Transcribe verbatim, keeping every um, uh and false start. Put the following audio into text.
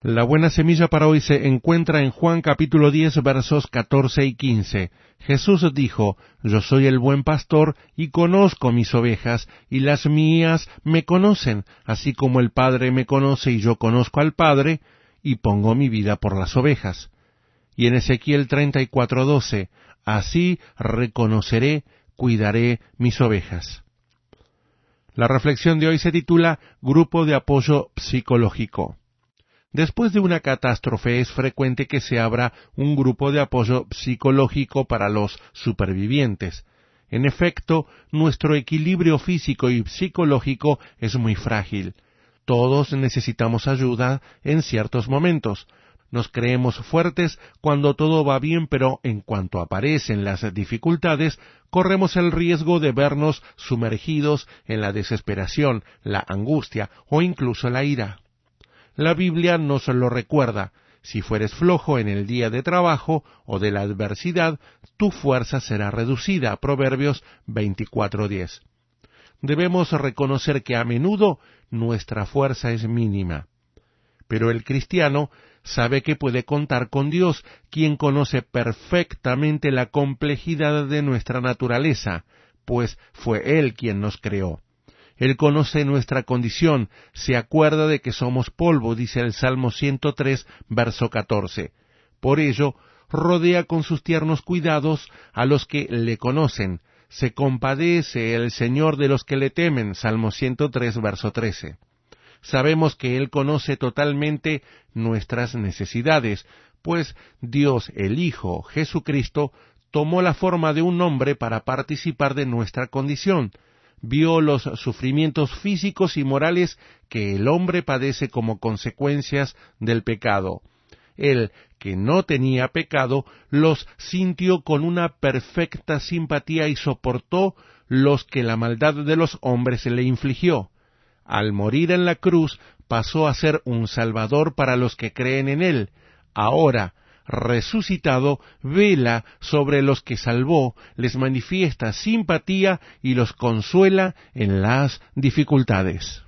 La buena semilla para hoy se encuentra en Juan capítulo diez versos catorce y quince. Jesús dijo: Yo soy el buen pastor y conozco mis ovejas, y las mías me conocen, así como el Padre me conoce y yo conozco al Padre, y pongo mi vida por las ovejas. Y en Ezequiel treinta y cuatro doce, así reconoceré, cuidaré mis ovejas. La reflexión de hoy se titula Grupo de Apoyo Psicológico. Después de una catástrofe es frecuente que se abra un grupo de apoyo psicológico para los supervivientes. En efecto, nuestro equilibrio físico y psicológico es muy frágil. Todos necesitamos ayuda en ciertos momentos. Nos creemos fuertes cuando todo va bien, pero en cuanto aparecen las dificultades, corremos el riesgo de vernos sumergidos en la desesperación, la angustia o incluso la ira. La Biblia nos lo recuerda: si fueres flojo en el día de trabajo o de la adversidad, tu fuerza será reducida. Proverbios veinticuatro diez. Debemos reconocer que a menudo nuestra fuerza es mínima. Pero el cristiano sabe que puede contar con Dios, quien conoce perfectamente la complejidad de nuestra naturaleza, pues fue Él quien nos creó. Él conoce nuestra condición, se acuerda de que somos polvo, dice el Salmo ciento tres, verso catorce. Por ello, rodea con sus tiernos cuidados a los que le conocen. Se compadece el Señor de los que le temen, Salmo ciento tres, verso trece. Sabemos que Él conoce totalmente nuestras necesidades, pues Dios, el Hijo, Jesucristo, tomó la forma de un hombre para participar de nuestra condición. Vio los sufrimientos físicos y morales que el hombre padece como consecuencias del pecado. Él, que no tenía pecado, los sintió con una perfecta simpatía y soportó los que la maldad de los hombres le infligió. Al morir en la cruz, pasó a ser un salvador para los que creen en Él. Ahora, resucitado, vela sobre los que salvó, les manifiesta simpatía y los consuela en las dificultades.